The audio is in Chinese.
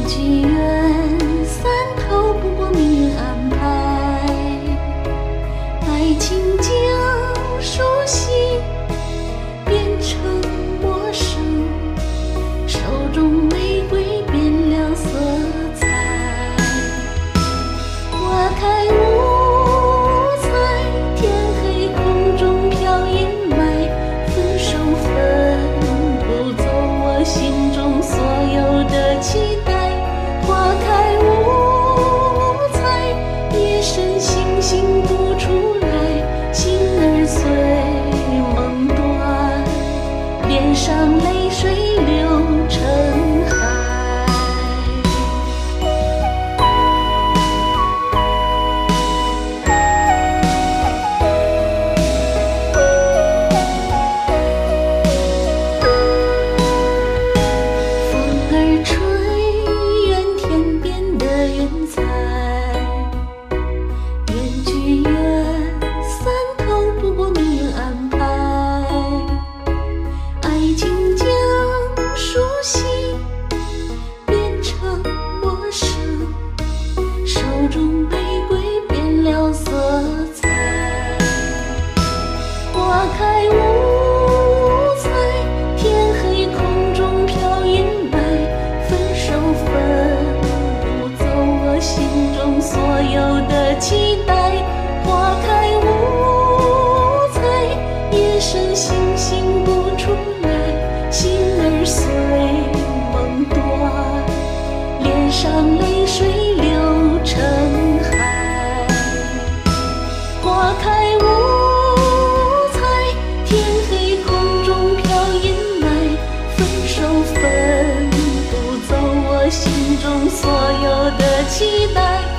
聚缘散透，不过命运安排。爱情将熟悉变成陌生，手中玫瑰变了色彩。花开无彩，天黑空中飘阴霾。分手分不走我心中所有的期待。花开无彩，夜深星星不出来，心儿碎梦断，脸上泪水流成海。风儿吹远天边的云彩，缘聚缘散透，不过命运安排。爱情将熟悉变成陌生，手中玫瑰变了色彩。花开无彩，天黑空中飘阴霾。分手分不走我心中所有的期待。花开无彩，夜深星星不出来，心儿碎梦断，脸上泪水流成海。花开无彩，天黑空中飘阴霾。分手分不走我心中所有的期待。